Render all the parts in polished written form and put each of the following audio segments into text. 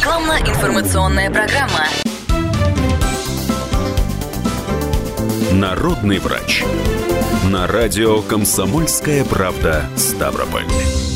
Рекламно-информационная программа. Народный врач. На радио «Комсомольская правда» Ставрополь.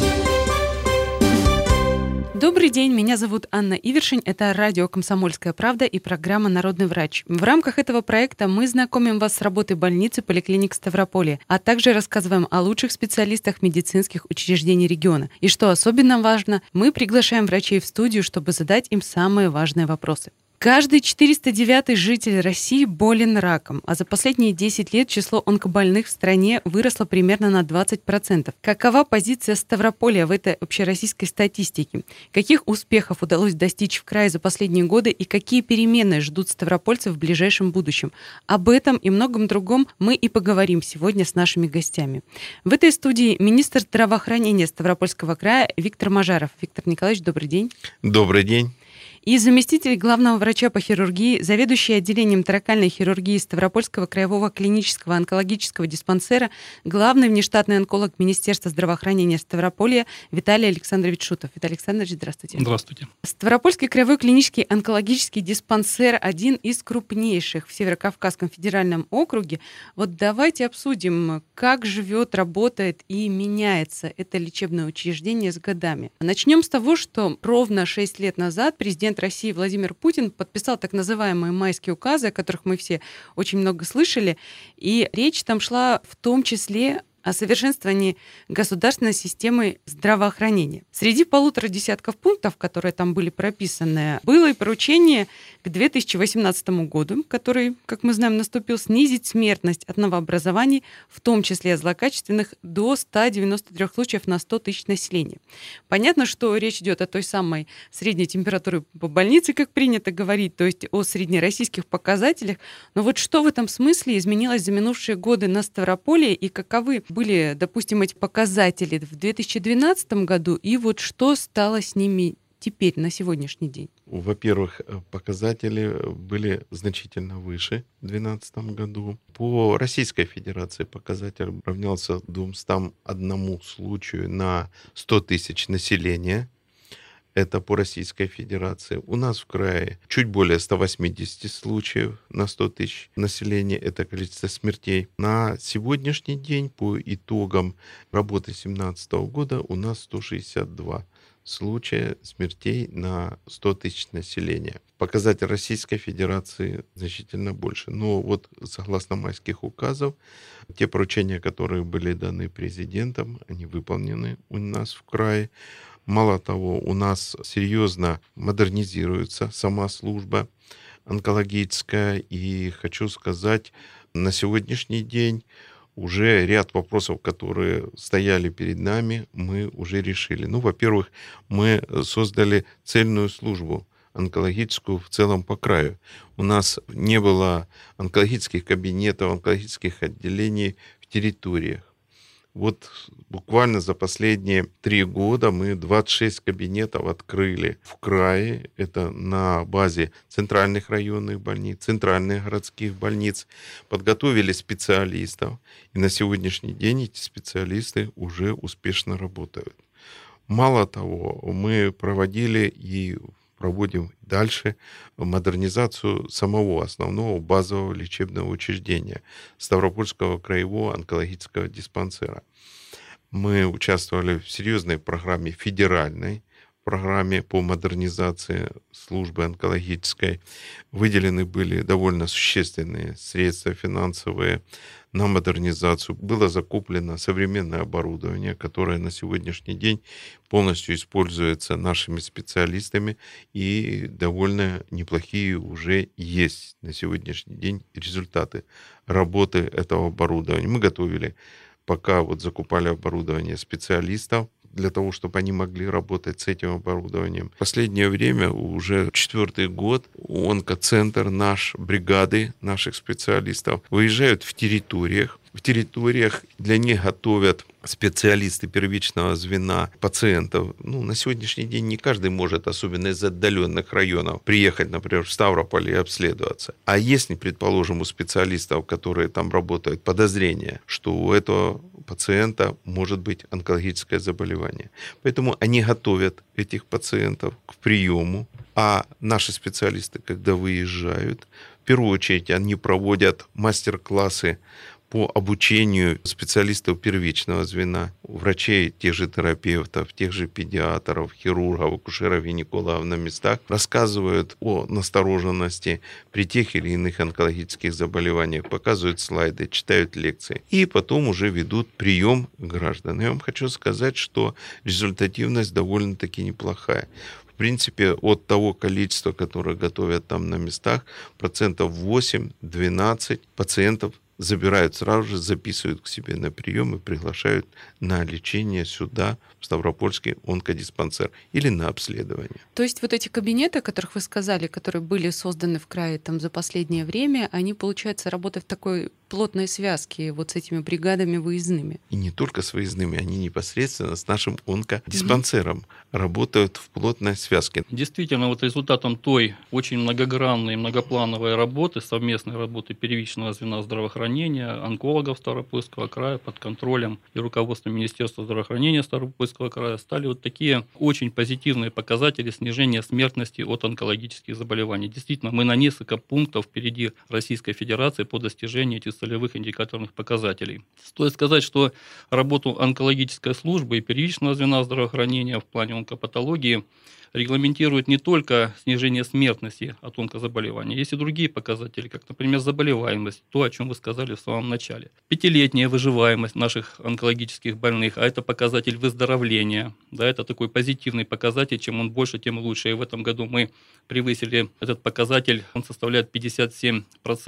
Добрый день, меня зовут Анна Ивершин, это радио «Комсомольская правда» и программа «Народный врач». В рамках этого проекта мы знакомим вас с работой больниц и поликлиник Ставрополья, а также рассказываем о лучших специалистах медицинских учреждений региона. И что особенно важно, мы приглашаем врачей в студию, чтобы задать им самые важные вопросы. Каждый 409-й житель России болен раком, а за последние 10 лет число онкобольных в стране выросло примерно на 20%. Какова позиция Ставрополья в этой общероссийской статистике? Каких успехов удалось достичь в крае за последние годы и какие перемены ждут ставропольцев в ближайшем будущем? Об этом и многом другом мы и поговорим сегодня с нашими гостями. В этой студии министр здравоохранения Ставропольского края Виктор Мажаров. Виктор Николаевич, добрый день. Добрый день. И заместитель главного врача по хирургии, заведующий отделением торакальной хирургии Ставропольского краевого клинического онкологического диспансера, главный внештатный онколог Министерства здравоохранения Ставрополья Виталий Александрович Шутов. Виталий Александрович, здравствуйте. Здравствуйте. Ставропольский краевой клинический онкологический диспансер – один из крупнейших в Северокавказском федеральном округе. Вот давайте обсудим, как живет, работает и меняется это лечебное учреждение с годами. Начнем с того, что ровно 6 лет назад президент России Владимир Путин подписал так называемые майские указы, о которых мы все очень много слышали, и речь там шла в том числе о совершенствовании государственной системы здравоохранения. Среди 150 десятков пунктов, которые там были прописаны, было и поручение к 2018 году, который, как мы знаем, наступил, снизить смертность от новообразований, в том числе злокачественных, до 193 случаев на 100 тысяч населения. Понятно, что речь идет о той самой средней температуре по больнице, как принято говорить, то есть о среднероссийских показателях. Но вот что в этом смысле изменилось за минувшие годы на Ставрополье и каковы были, допустим, эти показатели в 2012 году, и вот что стало с ними теперь, на сегодняшний день? Во-первых, показатели были значительно выше в 2012 году. По Российской Федерации показатель равнялся 201 случаю на 100 тысяч населения. Это по Российской Федерации. У нас в крае чуть более 180 случаев на 100 тысяч населения. Это количество смертей. На сегодняшний день, по итогам работы 2017 года, у нас 162 случая смертей на 100 тысяч населения. Показатель Российской Федерации значительно больше. Но вот согласно майских указов, те поручения, которые были даны президентом, они выполнены у нас в крае. Мало того, у нас серьезно модернизируется сама служба онкологическая. И хочу сказать, на сегодняшний день уже ряд вопросов, которые стояли перед нами, мы уже решили. Ну, во-первых, мы создали цельную службу онкологическую в целом по краю. У нас не было онкологических кабинетов, онкологических отделений в территориях. Вот буквально за последние 3 года мы 26 кабинетов открыли в крае. Это на базе центральных районных больниц, центральных городских больниц. Подготовили специалистов. И на сегодняшний день эти специалисты уже успешно работают. Мало того, мы проводили и проводим дальше модернизацию самого основного базового лечебного учреждения Ставропольского краевого онкологического диспансера. Мы участвовали в серьезной программе, федеральной программе по модернизации службы онкологической. Выделены были довольно существенные средства финансовые на модернизацию. Было закуплено современное оборудование, которое на сегодняшний день полностью используется нашими специалистами, и довольно неплохие уже есть на сегодняшний день результаты работы этого оборудования. Мы готовили, пока вот закупали оборудование, специалистов для того, чтобы они могли работать с этим оборудованием. В последнее время, уже 4-й год, онкоцентр наш, бригады наших специалистов выезжают в территориях. В территориях для них готовят специалисты первичного звена пациентов. На сегодняшний день не каждый может, особенно из отдаленных районов, приехать, например, в Ставрополь и обследоваться. А если, предположим, у специалистов, которые там работают, подозрение, что у этого пациента может быть онкологическое заболевание. Поэтому они готовят этих пациентов к приему, А наши специалисты, когда выезжают, в первую очередь они проводят мастер-классы по обучению специалистов первичного звена, врачей, тех же терапевтов, тех же педиатров, хирургов, акушеров, гинекологов на местах, рассказывают о настороженности при тех или иных онкологических заболеваниях, показывают слайды, читают лекции. И потом уже ведут прием граждан. Я вам хочу сказать, что результативность довольно-таки неплохая. В принципе, от того количества, которое готовят там на местах, 8-12% пациентов забирают сразу же, записывают к себе на прием и приглашают на лечение сюда, в Ставропольский онкодиспансер, или на обследование. То есть вот эти кабинеты, о которых вы сказали, которые были созданы в крае там за последнее время, они, получается, работают в такой плотной связке вот с этими бригадами выездными? И не только с выездными, они непосредственно с нашим онкодиспансером работают в плотной связке. Действительно, вот результатом той очень многогранной, многоплановой работы, совместной работы первичного звена здравоохранения, онкологов Ставропольского края под контролем и руководством Министерства здравоохранения Ставропольского края стали вот такие очень позитивные показатели снижения смертности от онкологических заболеваний. Действительно, мы на несколько пунктов впереди Российской Федерации по достижению этих целевых индикаторных показателей. Стоит сказать, что работу онкологической службы и первичного звена здравоохранения в плане онкопатологии регламентирует не только снижение смертности от онкозаболеваний, есть и другие показатели, как, например, заболеваемость, то, о чем вы сказали в самом начале. 5-летняя выживаемость наших онкологических больных, а это показатель выздоровления, да, это такой позитивный показатель, чем он больше, тем лучше. И в этом году мы превысили этот показатель, он составляет 57%,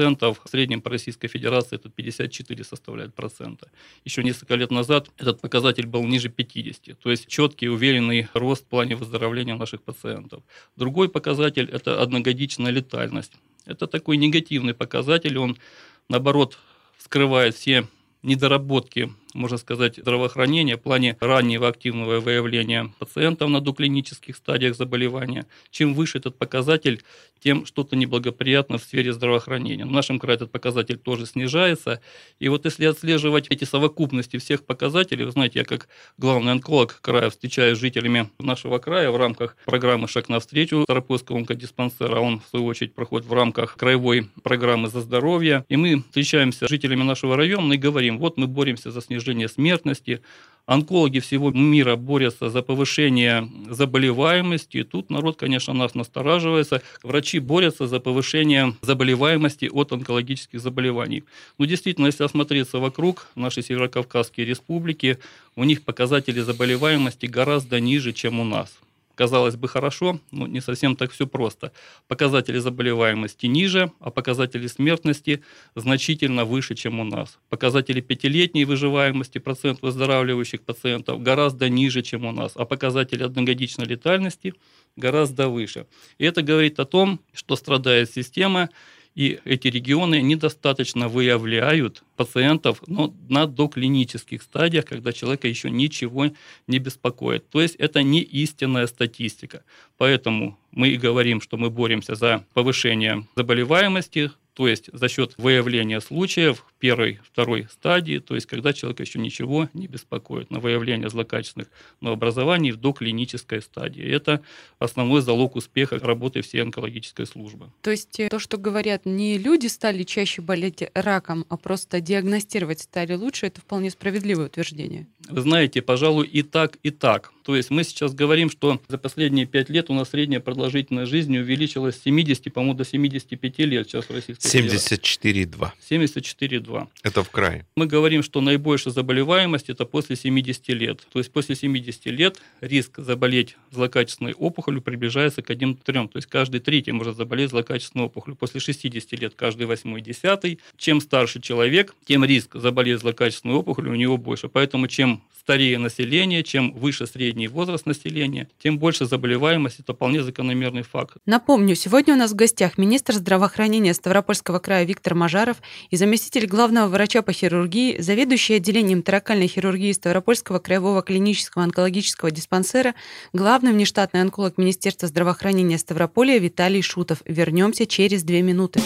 в среднем по Российской Федерации это 54 составляет процента. Еще несколько лет назад этот показатель был ниже 50, то есть четкий, уверенный рост в плане выздоровления наших пациентов. Другой показатель – это одногодичная летальность. Это такой негативный показатель, он, наоборот, скрывает все недоработки, можно сказать, здравоохранения в плане раннего активного выявления пациентов на доклинических стадиях заболевания. Чем выше этот показатель, тем что-то неблагоприятно в сфере здравоохранения. В нашем крае этот показатель тоже снижается. И вот если отслеживать эти совокупности всех показателей, вы знаете, я как главный онколог края встречаюсь с жителями нашего края в рамках программы «Шаг навстречу» Ставропольского онкодиспансера. Он, в свою очередь, проходит в рамках краевой программы «За здоровье». И мы встречаемся с жителями нашего района и говорим, вот мы боремся за снижение смертности. Онкологи всего мира борются за повышение заболеваемости. И тут народ, конечно, нас настораживается. Врачи борются за повышение заболеваемости от онкологических заболеваний. Но действительно, если осмотреться вокруг нашей Северокавказской республики, у них показатели заболеваемости гораздо ниже, чем у нас. Казалось бы, хорошо, но не совсем так все просто. Показатели заболеваемости ниже, а показатели смертности значительно выше, чем у нас. Показатели 5-летней выживаемости, процент выздоравливающих пациентов, гораздо ниже, чем у нас, а показатели одногодичной летальности гораздо выше. И это говорит о том, что страдает система, и эти регионы недостаточно выявляют пациентов, но на доклинических стадиях, когда человека еще ничего не беспокоит. То есть это не истинная статистика. Поэтому мы и говорим, что мы боремся за повышение заболеваемости, то есть за счет выявления случаев первой, второй стадии, то есть когда человека еще ничего не беспокоит, на выявление злокачественных новообразований в доклинической стадии. Это основной залог успеха работы всей онкологической службы. То есть то, что говорят, не люди стали чаще болеть раком, а просто диагностировать стали лучше, это вполне справедливое утверждение. Вы знаете, пожалуй, и так, и так. То есть мы сейчас говорим, что за последние 5 лет у нас средняя продолжительность жизни увеличилась с 70, по-моему, до 75 лет сейчас в Российской Федерации. 74,2. 74,2. Это в крае. Мы говорим, что наибольшая заболеваемость – это после 70 лет. То есть после 70 лет риск заболеть злокачественной опухолью приближается к 1-3. То есть каждый третий может заболеть злокачественной опухолью. После 60 лет каждый 8-10. Чем старше человек, тем риск заболеть злокачественной опухолью у него больше. Поэтому чем старее население, чем выше средний возраст населения, тем больше заболеваемость. Это вполне закономерный факт. Напомню, сегодня у нас в гостях министр здравоохранения Ставропольского края Виктор Мажаров и заместитель главного врача по хирургии, заведующий отделением торакальной хирургии Ставропольского краевого клинического онкологического диспансера, главный внештатный онколог Министерства здравоохранения Ставрополья Виталий Шутов. Вернемся через 2 минуты.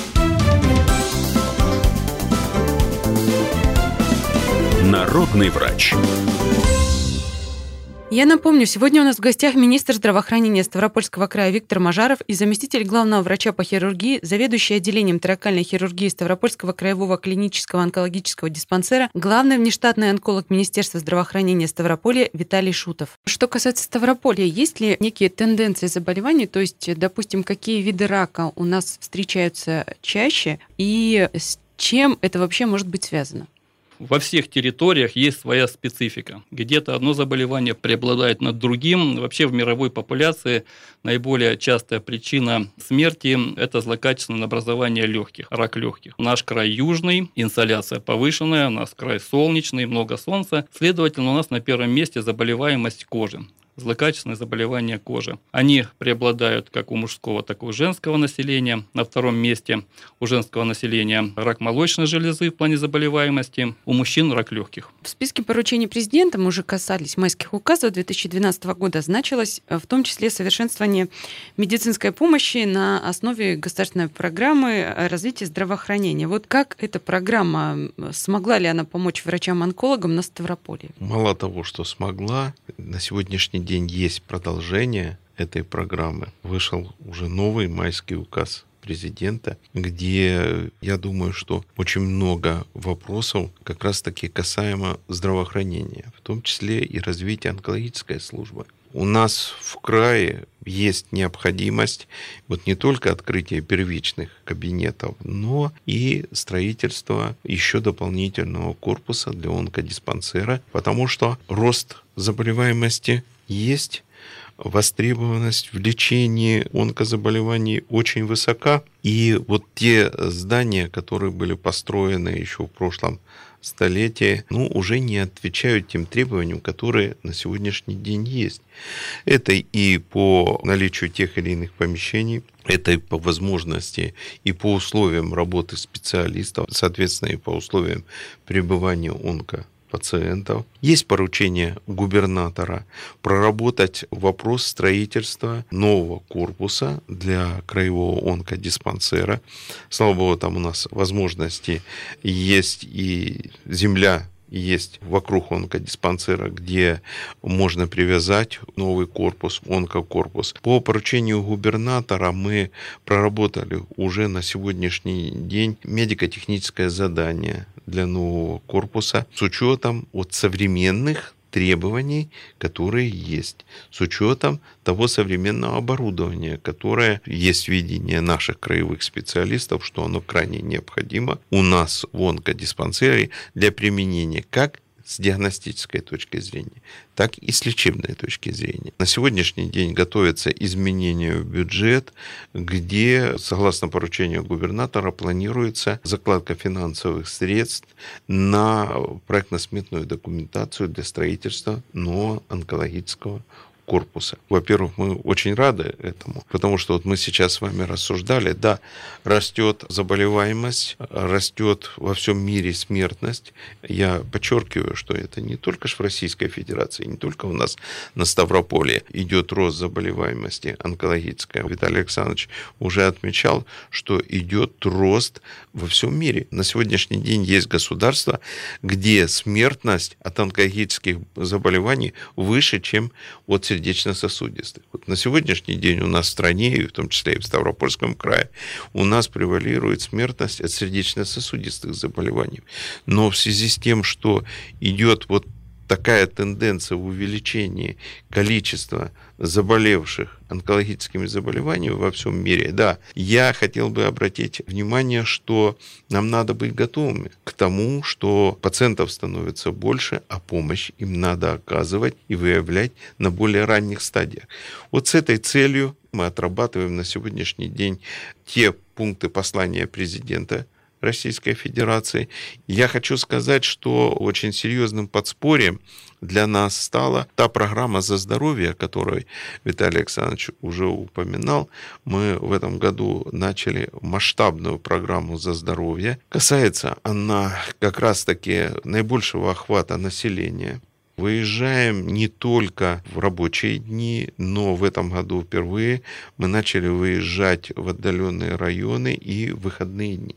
Народный врач. Я напомню, сегодня у нас в гостях министр здравоохранения Ставропольского края Виктор Мажаров и заместитель главного врача по хирургии, заведующий отделением торакальной хирургии Ставропольского краевого клинического онкологического диспансера, главный внештатный онколог Министерства здравоохранения Ставрополья Виталий Шутов. Что касается Ставрополья, есть ли некие тенденции заболеваний, то есть, допустим, какие виды рака у нас встречаются чаще и с чем это вообще может быть связано? Во всех территориях есть своя специфика. Где-то одно заболевание преобладает над другим. Вообще в мировой популяции наиболее частая причина смерти – это злокачественное образование легких, рак легких. Наш край южный, инсоляция повышенная, у нас край солнечный, много солнца. Следовательно, у нас на первом месте заболеваемость кожи. Злокачественные заболевания кожи. Они преобладают как у мужского, так и у женского населения. На втором месте у женского населения рак молочной железы в плане заболеваемости, у мужчин рак легких. В списке поручений президента, мы уже касались майских указов 2012 года, значилось в том числе совершенствование медицинской помощи на основе государственной программы развития здравоохранения. Вот как эта программа, смогла ли она помочь врачам-онкологам на Ставрополье? Мало того, что смогла, на сегодняшний день есть продолжение этой программы. Вышел уже новый майский указ президента, где, я думаю, что очень много вопросов как раз-таки касаемо здравоохранения, в том числе и развития онкологической службы. У нас в крае есть необходимость вот не только открытия первичных кабинетов, но и строительства еще дополнительного корпуса для онкодиспансера, потому что рост заболеваемости есть, востребованность в лечении онкозаболеваний очень высока. И вот те здания, которые были построены еще в прошлом столетии, уже не отвечают тем требованиям, которые на сегодняшний день есть. Это и по наличию тех или иных помещений, это и по возможности, и по условиям работы специалистов, соответственно, и по условиям пребывания онкопациентов. Есть поручение губернатора проработать вопрос строительства нового корпуса для краевого онкодиспансера. Слава богу, там у нас возможности есть, и земля есть вокруг онкодиспансера, где можно привязать новый корпус, онкокорпус. По поручению губернатора мы проработали уже на сегодняшний день медико-техническое задание для нового корпуса с учетом современных требований, которые есть, с учетом того современного оборудования, которое есть видение наших краевых специалистов, что оно крайне необходимо у нас в онкодиспансере для применения как с диагностической точки зрения, так и с лечебной точки зрения. На сегодняшний день готовится изменение в бюджет, где, согласно поручению губернатора, планируется закладка финансовых средств на проектно-сметную документацию для строительства нового онкологического корпуса. Во-первых, мы очень рады этому, потому что мы сейчас с вами рассуждали, да, растет заболеваемость, растет во всем мире смертность. Я подчеркиваю, что это не только в Российской Федерации, не только у нас на Ставрополье идет рост заболеваемости онкологической. Виталий Александрович уже отмечал, что идет рост во всем мире. На сегодняшний день есть государства, где смертность от онкологических заболеваний выше, чем от сердечно-сосудистых. На сегодняшний день у нас в стране, и в том числе и в Ставропольском крае, у нас превалирует смертность от сердечно-сосудистых заболеваний. Но в связи с тем, что идет такая тенденция в увеличении количества заболевших онкологическими заболеваниями во всем мире, да, я хотел бы обратить внимание, что нам надо быть готовыми к тому, что пациентов становится больше, а помощь им надо оказывать и выявлять на более ранних стадиях. С этой целью мы отрабатываем на сегодняшний день те пункты послания президента Российской Федерации. Я хочу сказать, что очень серьезным подспорьем для нас стала та программа «За здоровье», о которой Виталий Александрович уже упоминал. Мы в этом году начали масштабную программу «За здоровье». Касается она как раз-таки наибольшего охвата населения. Выезжаем не только в рабочие дни, но в этом году впервые мы начали выезжать в отдаленные районы и в выходные дни.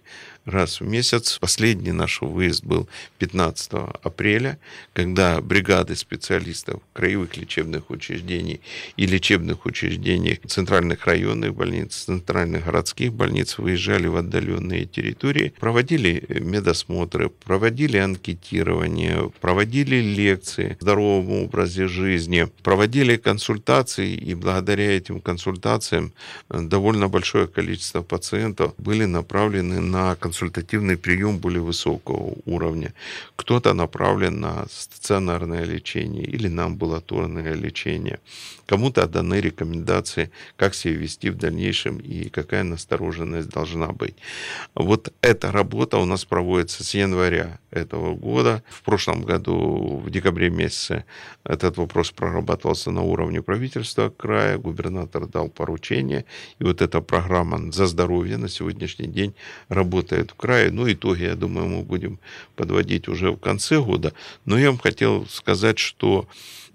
раз в месяц. Последний наш выезд был 15 апреля, когда бригады специалистов краевых лечебных учреждений и лечебных учреждений центральных районных больниц, центральных городских больниц выезжали в отдаленные территории, проводили медосмотры, проводили анкетирование, проводили лекции о здоровом образе жизни, проводили консультации, и благодаря этим консультациям довольно большое количество пациентов были направлены на консультативный прием более высокого уровня. Кто-то направлен на стационарное лечение или на амбулаторное лечение. Кому-то даны рекомендации, как себя вести в дальнейшем и какая настороженность должна быть. Вот эта работа у нас проводится с января этого года. В прошлом году, в декабре месяце, этот вопрос прорабатывался на уровне правительства края, губернатор дал поручение, и вот эта программа «За здоровье» на сегодняшний день работает в крае. Ну, итоги, я думаю, мы будем подводить уже в конце года. Но я вам хотел сказать, что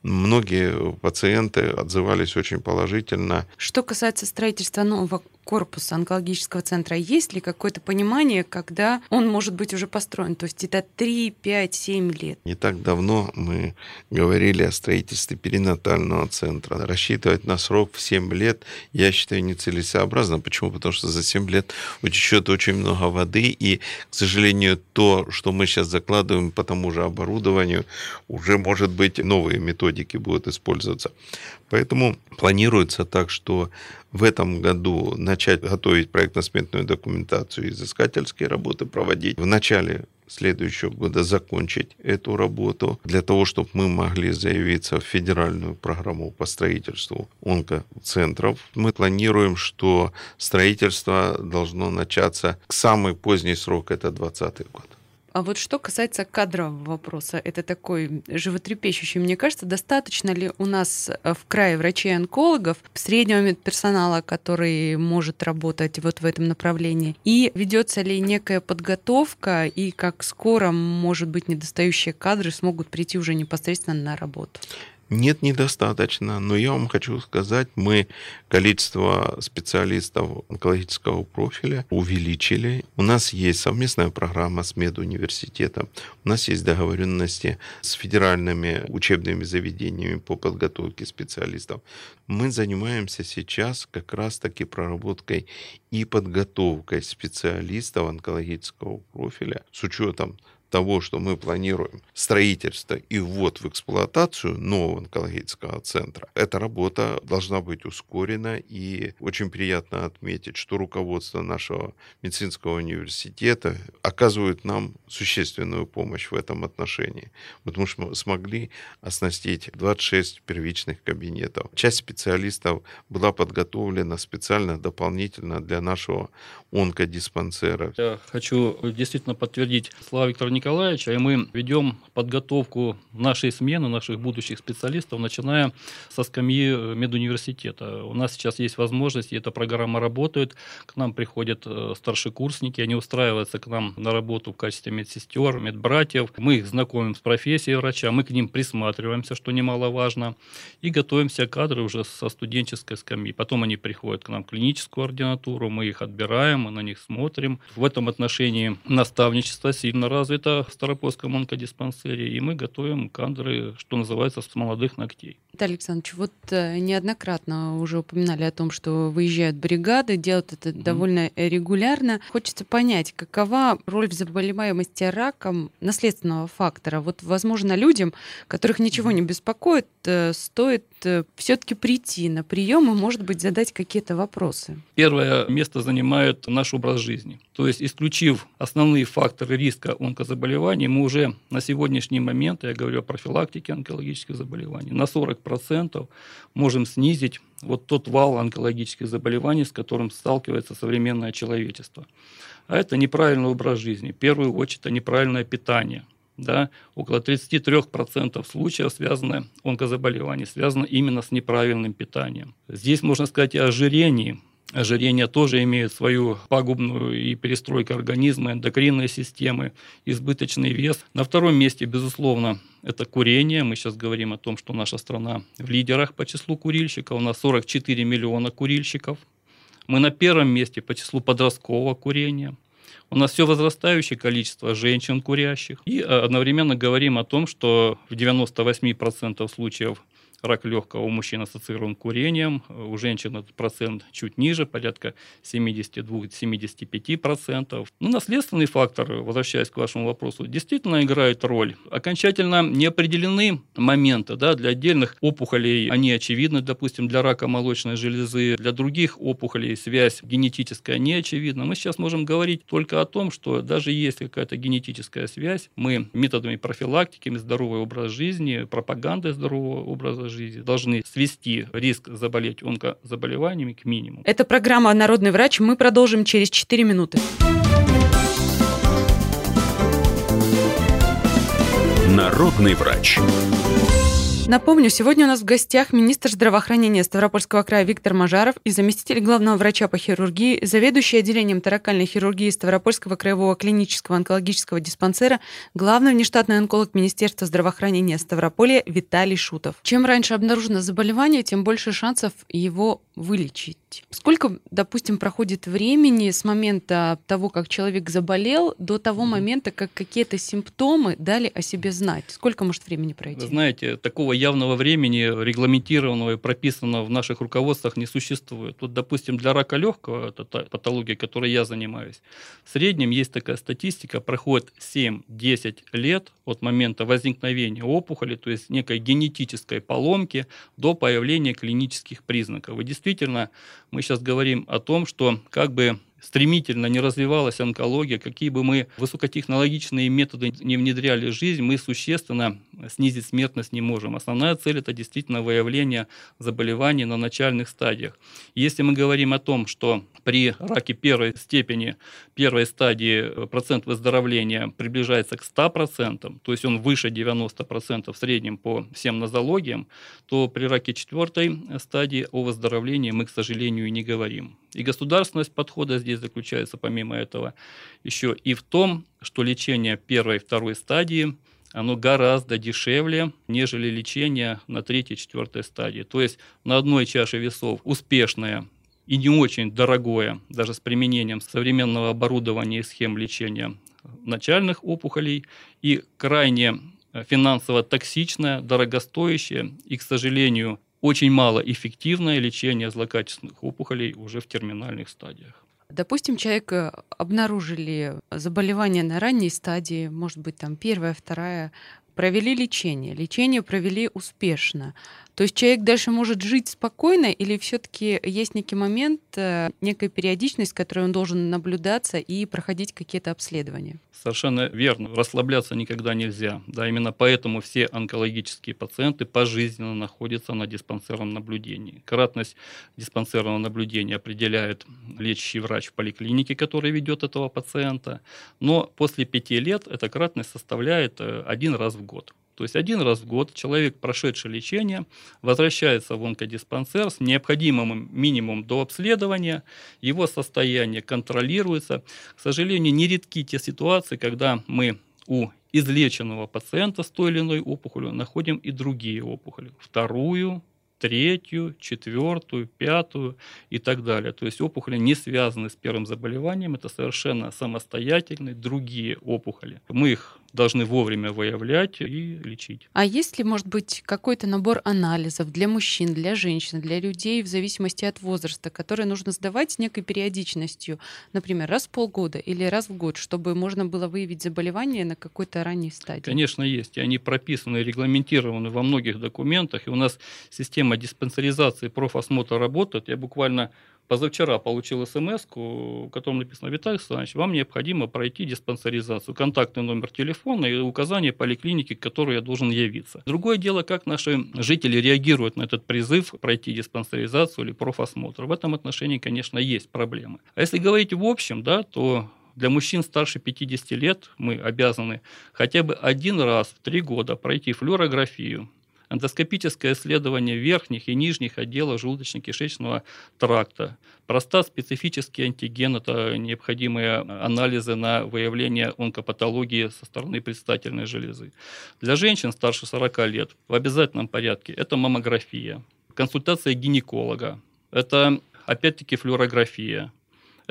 многие пациенты отзывались очень положительно. Что касается строительства нового корпуса онкологического центра, есть ли какое-то понимание, когда он может быть уже построен? То есть это 3, 5, 7 лет? Не так давно мы говорили о строительстве перинатального центра. Рассчитывать на срок в 7 лет, я считаю, нецелесообразно. Почему? Потому что за 7 лет утечет очень много воды, и, к сожалению, то, что мы сейчас закладываем по тому же оборудованию, уже, может быть, новые методики будут использоваться. Поэтому планируется так, что в этом году начать готовить проектно-сметную документацию, изыскательские работы проводить. В начале следующего года закончить эту работу для того, чтобы мы могли заявиться в федеральную программу по строительству онкоцентров. Мы планируем, что строительство должно начаться к самый поздний срок, это 2020 год. А вот что касается кадрового вопроса, это такой животрепещущий. Мне кажется, достаточно ли у нас в крае врачей-онкологов, среднего медперсонала, который может работать вот в этом направлении, и ведется ли некая подготовка, и как скоро, может быть, недостающие кадры смогут прийти уже непосредственно на работу? Нет, недостаточно, но я вам хочу сказать, мы количество специалистов онкологического профиля увеличили. У нас есть совместная программа с медуниверситетом, у нас есть договоренности с федеральными учебными заведениями по подготовке специалистов. Мы занимаемся сейчас как раз-таки проработкой и подготовкой специалистов онкологического профиля с учетом того, что мы планируем строительство и ввод в эксплуатацию нового онкологического центра, эта работа должна быть ускорена, и очень приятно отметить, что руководство нашего медицинского университета оказывает нам существенную помощь в этом отношении, потому что мы смогли оснастить 26 первичных кабинетов. Часть специалистов была подготовлена специально, дополнительно для нашего онкодиспансера. Я хочу действительно подтвердить слова Виктора Николаевича, и мы ведем подготовку нашей смены, наших будущих специалистов, начиная со скамьи медуниверситета. У нас сейчас есть возможность, и эта программа работает. К нам приходят старшекурсники, они устраиваются к нам на работу в качестве медсестер, медбратьев. Мы их знакомим с профессией врача, мы к ним присматриваемся, что немаловажно, и готовимся кадры уже со студенческой скамьи. Потом они приходят к нам в клиническую ординатуру, мы их отбираем, мы на них смотрим. В этом отношении наставничество сильно развито в Ставропольском онкодиспансере, и мы готовим кадры, что называется, с молодых ногтей. Виталий Александрович, вот неоднократно уже упоминали о том, что выезжают бригады, делают это довольно регулярно. Хочется понять, какова роль в заболеваемости раком наследственного фактора. Вот, возможно, людям, которых ничего не беспокоит, стоит все-таки прийти на прием и, может быть, задать какие-то вопросы. Первое место занимает наш образ жизни. То есть, исключив основные факторы риска онкозаболеваний, мы уже на сегодняшний момент, я говорю о профилактике онкологических заболеваний, на 40% можем снизить вот тот вал онкологических заболеваний, с которым сталкивается современное человечество. А это неправильный образ жизни. В первую очередь, это неправильное питание. Да, около 33% случаев онкозаболеваний связано именно с неправильным питанием. Здесь можно сказать и о ожирении. Ожирение тоже имеет свою пагубную и перестройку организма, эндокринной системы, избыточный вес. На втором месте, безусловно, это курение. Мы сейчас говорим о том, что наша страна в лидерах по числу курильщиков. У нас 44 миллиона курильщиков. Мы на первом месте по числу подросткового курения. У нас все возрастающее количество женщин курящих. И одновременно говорим о том, что в 98% случаев рак легкого у мужчин ассоциирован курением, у женщин этот процент чуть ниже, порядка 72-75%. Наследственный фактор, возвращаясь к вашему вопросу, действительно играет роль. Окончательно не определены моменты, для отдельных опухолей, они очевидны, допустим, для рака молочной железы, для других опухолей связь генетическая не очевидна. Мы сейчас можем говорить только о том, что даже если какая-то генетическая связь, мы методами профилактики, здоровый образ жизни, пропагандой здорового образа жизни должны свести риск заболеть онкозаболеваниями к минимуму. Это программа «Народный врач». Мы продолжим через 4 минуты. Народный врач. Напомню, сегодня у нас в гостях министр здравоохранения Ставропольского края Виктор Мажаров и заместитель главного врача по хирургии, заведующий отделением торакальной хирургии Ставропольского краевого клинического онкологического диспансера, главный внештатный онколог Министерства здравоохранения Ставрополья Виталий Шутов. Чем раньше обнаружено заболевание, тем больше шансов его вылечить. Сколько, допустим, проходит времени с момента того, как человек заболел, до того момента, как какие-то симптомы дали о себе знать? Сколько может времени пройти? Вы знаете, такого явного времени, регламентированного и прописанного в наших руководствах не существует. Допустим, для рака легкого, это та патология, которой я занимаюсь, в среднем есть такая статистика, проходит 7-10 лет от момента возникновения опухоли, то есть некой генетической поломки, до появления клинических признаков. И действительно, мы сейчас говорим о том, что как бы стремительно не развивалась онкология, какие бы мы высокотехнологичные методы не внедряли в жизнь, мы существенно снизить смертность не можем. Основная цель – это действительно выявление заболеваний на начальных стадиях. Если мы говорим о том, что при раке первой степени, первой стадии процент выздоровления приближается к 100%, то есть он выше 90% в среднем по всем нозологиям, то при раке четвертой стадии о выздоровлении мы, к сожалению, не говорим. И государственность подхода здесь заключается, помимо этого, еще и в том, что лечение первой и второй стадии оно гораздо дешевле, нежели лечение на третьей и четвертой стадии. То есть на одной чаше весов успешное и не очень дорогое, даже с применением современного оборудования и схем лечения начальных опухолей, и крайне финансово токсичное, дорогостоящее и, к сожалению, очень малоэффективное лечение злокачественных опухолей уже в терминальных стадиях. Допустим, человека обнаружили заболевание на ранней стадии, может быть, там первая, вторая, провели лечение провели успешно. То есть человек дальше может жить спокойно или все-таки есть некий момент, некая периодичность, которой он должен наблюдаться и проходить какие-то обследования? Совершенно верно. Расслабляться никогда нельзя. Именно поэтому все онкологические пациенты пожизненно находятся на диспансерном наблюдении. Кратность диспансерного наблюдения определяет лечащий врач в поликлинике, который ведет этого пациента. Но после 5 лет эта кратность составляет 1 раз в год. То есть 1 раз в год человек, прошедший лечение, возвращается в онкодиспансер с необходимым минимумом до обследования, его состояние контролируется. К сожалению, нередки те ситуации, когда мы у излеченного пациента с той или иной опухолью находим и другие опухоли, вторую, третью, четвертую, пятую и так далее. То есть опухоли не связаны с первым заболеванием, это совершенно самостоятельные другие опухоли. Мы их должны вовремя выявлять и лечить. А есть ли, может быть, какой-то набор анализов для мужчин, для женщин, для людей в зависимости от возраста, которые нужно сдавать с некой периодичностью, например, раз в полгода или раз в год, чтобы можно было выявить заболевание на какой-то ранней стадии? Конечно, есть. И они прописаны и регламентированы во многих документах. И у нас система диспансеризации профосмотра работает. Я буквально позавчера получил смс-ку, в котором написано: Виталий Александрович, вам необходимо пройти диспансеризацию. Контактный номер телефона и указание поликлиники, к которой я должен явиться. Другое дело, как наши жители реагируют на этот призыв пройти диспансеризацию или профосмотр. В этом отношении, конечно, есть проблемы. А если говорить в общем, то для мужчин старше 50 лет мы обязаны хотя бы 1 раз в 3 года пройти флюорографию, эндоскопическое исследование верхних и нижних отделов желудочно-кишечного тракта, простат, специфический антиген – это необходимые анализы на выявление онкопатологии со стороны предстательной железы. Для женщин старше 40 лет в обязательном порядке это маммография, консультация гинеколога, это опять-таки флюорография,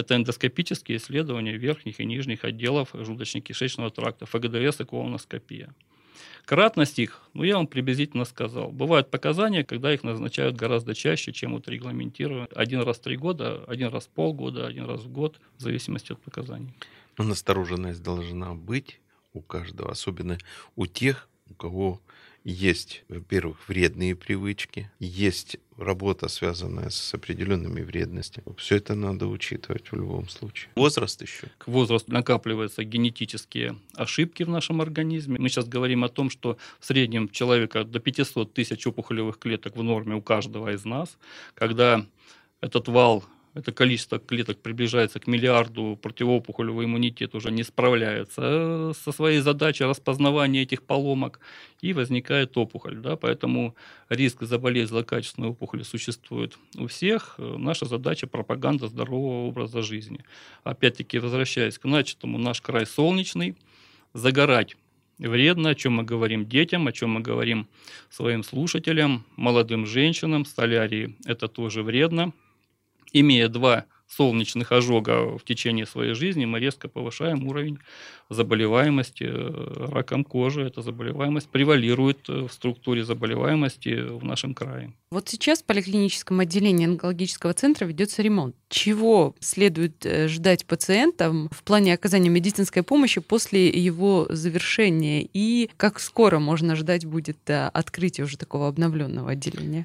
Это эндоскопические исследования верхних и нижних отделов желудочно-кишечного тракта, ФГДС и колоноскопия. Кратность их, я вам приблизительно сказал. Бывают показания, когда их назначают гораздо чаще, чем регламентировано. Один раз в 3 года, один раз в полгода, один раз в год, в зависимости от показаний. Но настороженность должна быть у каждого, особенно у тех, у кого есть, во-первых, вредные привычки, есть работа, связанная с определенными вредностями. Все это надо учитывать в любом случае. Возраст еще. К возрасту накапливаются генетические ошибки в нашем организме. Мы сейчас говорим о том, что в среднем человека до 500 тысяч опухолевых клеток в норме у каждого из нас. Когда этот вал, это количество клеток приближается к миллиарду, противоопухолевый иммунитет уже не справляется со своей задачей распознавания этих поломок, и возникает опухоль. Да? Поэтому риск заболеть злокачественной опухолью существует у всех. Наша задача – пропаганда здорового образа жизни. Опять-таки, возвращаясь к начатому, наш край солнечный, загорать вредно, о чем мы говорим детям, о чем мы говорим своим слушателям, молодым женщинам, солярии – это тоже вредно. Имея 2 солнечных ожога в течение своей жизни, мы резко повышаем уровень заболеваемости раком кожи. Эта заболеваемость превалирует в структуре заболеваемости в нашем крае. Вот сейчас в поликлиническом отделении онкологического центра ведется ремонт. Чего следует ждать пациентам в плане оказания медицинской помощи после его завершения? И как скоро можно ждать будет открытия уже такого обновленного отделения?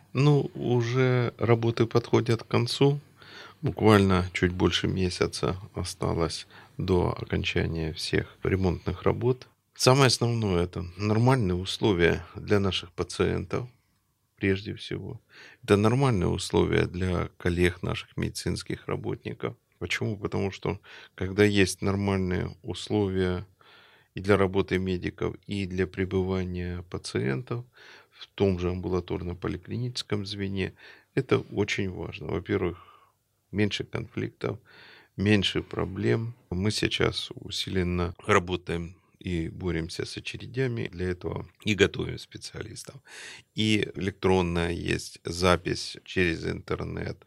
Уже работы подходят к концу. Буквально чуть больше месяца осталось до окончания всех ремонтных работ. Самое основное – это нормальные условия для наших пациентов, прежде всего. Это нормальные условия для коллег наших медицинских работников. Почему? Потому что когда есть нормальные условия и для работы медиков, и для пребывания пациентов в том же амбулаторно-поликлиническом звене, это очень важно. Во-первых, меньше конфликтов, меньше проблем. Мы сейчас усиленно работаем и боремся с очередями. Для этого и готовим специалистов. И электронная есть запись через интернет,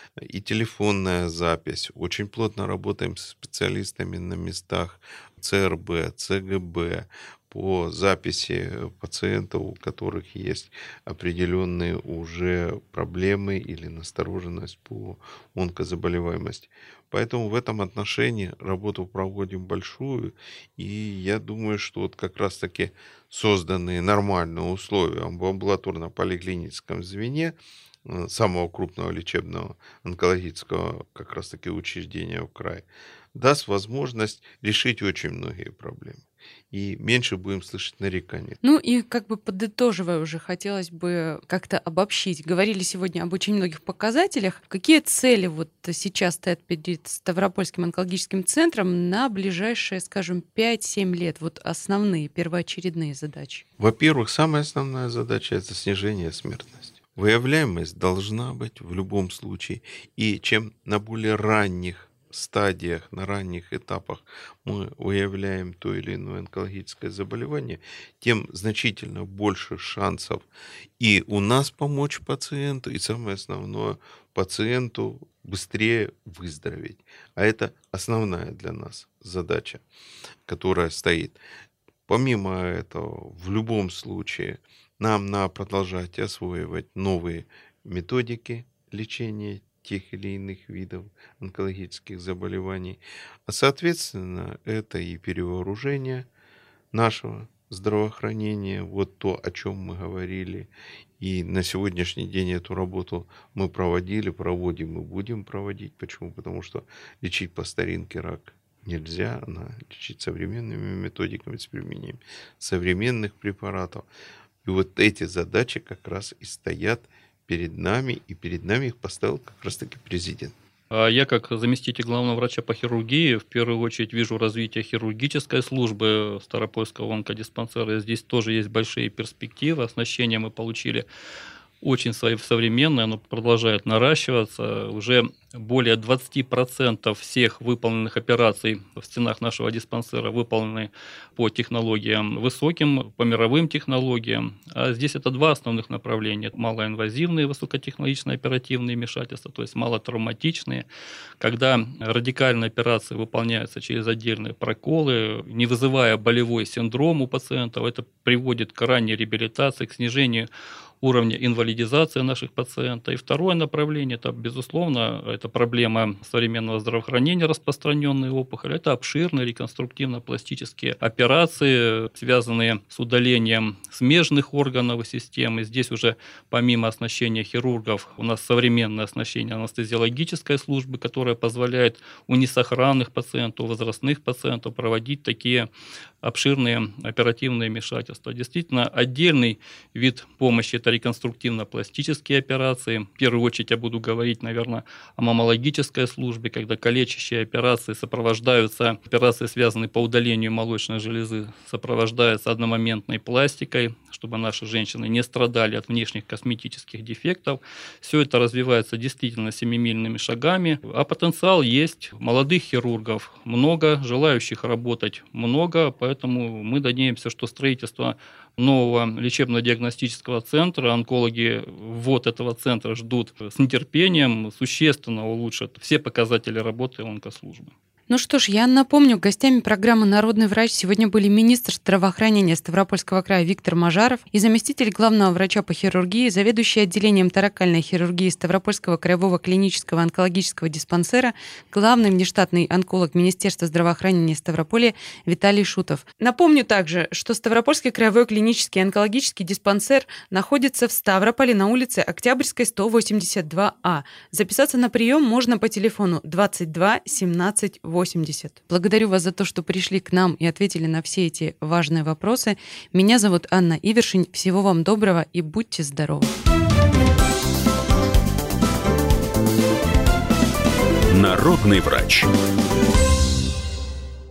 и телефонная запись. Очень плотно работаем с специалистами на местах ЦРБ, ЦГБ, по записи пациентов, у которых есть определенные уже проблемы или настороженность по онкозаболеваемости. Поэтому в этом отношении работу проводим большую, и я думаю, что вот как раз-таки созданные нормальные условия в амбулаторно-поликлиническом звене самого крупного лечебного онкологического как раз-таки учреждения в крае даст возможность решить очень многие проблемы. И меньше будем слышать нареканий. И подытоживая уже, хотелось бы как-то обобщить. Говорили сегодня об очень многих показателях. Какие цели сейчас стоят перед Ставропольским онкологическим центром на ближайшие, 5-7 лет? Основные, первоочередные задачи. Во-первых, самая основная задача – это снижение смертности. Выявляемость должна быть в любом случае. И чем на более ранних стадиях, на ранних этапах мы выявляем то или иное онкологическое заболевание, тем значительно больше шансов и у нас помочь пациенту, и самое основное, пациенту быстрее выздороветь. А это основная для нас задача, которая стоит. Помимо этого, в любом случае, нам надо продолжать осваивать новые методики лечения тех или иных видов онкологических заболеваний. А соответственно, это и перевооружение нашего здравоохранения, то, о чем мы говорили. И на сегодняшний день эту работу мы проводили, проводим и будем проводить. Почему? Потому что лечить по старинке рак нельзя, лечить современными методиками с применением современных препаратов. И эти задачи как раз и стоят перед нами, и перед нами их поставил как раз-таки президент. Я, как заместитель главного врача по хирургии, в первую очередь вижу развитие хирургической службы Ставропольского онкодиспансера. Здесь тоже есть большие перспективы. Оснащение мы получили очень современное, оно продолжает наращиваться. Уже более 20% всех выполненных операций в стенах нашего диспансера выполнены по технологиям высоким, по мировым технологиям. А здесь это два основных направления. Малоинвазивные, высокотехнологичные оперативные вмешательства, то есть малотравматичные, когда радикальные операции выполняются через отдельные проколы, не вызывая болевой синдром у пациентов. Это приводит к ранней реабилитации, к снижению уровня инвалидизации наших пациентов. И второе направление, это, безусловно, это проблема современного здравоохранения, распространенные опухоли. Это обширные реконструктивно-пластические операции, связанные с удалением смежных органов и системы. Здесь уже помимо оснащения хирургов у нас современное оснащение анестезиологической службы, которое позволяет у несохранных пациентов, у возрастных пациентов проводить такие обширные оперативные вмешательства. Действительно, отдельный вид помощи – это реконструктивно-пластические операции. В первую очередь я буду говорить, наверное, о маммологической службе, когда калечащие операции сопровождаются, операции, связанные по удалению молочной железы, сопровождаются одномоментной пластикой, чтобы наши женщины не страдали от внешних косметических дефектов. Все это развивается действительно семимильными шагами, а потенциал есть. Молодых хирургов много, желающих работать много, поэтому мы надеемся, что строительство нового лечебно-диагностического центра, онкологи ввод этого центра ждут с нетерпением, существенно улучшат все показатели работы онкослужбы. Ну что ж, я напомню, гостями программы «Народный врач» сегодня были министр здравоохранения Ставропольского края Виктор Мажаров и заместитель главного врача по хирургии, заведующий отделением торакальной хирургии Ставропольского краевого клинического онкологического диспансера, главный внештатный онколог Министерства здравоохранения Ставрополя Виталий Шутов. Напомню также, что Ставропольский краевой клинический онкологический диспансер находится в Ставрополе на улице Октябрьской, 182А. Записаться на прием можно по телефону 22 17 80. Благодарю вас за то, что пришли к нам и ответили на все эти важные вопросы. Меня зовут Анна Ивершин. Всего вам доброго и будьте здоровы. Народный врач.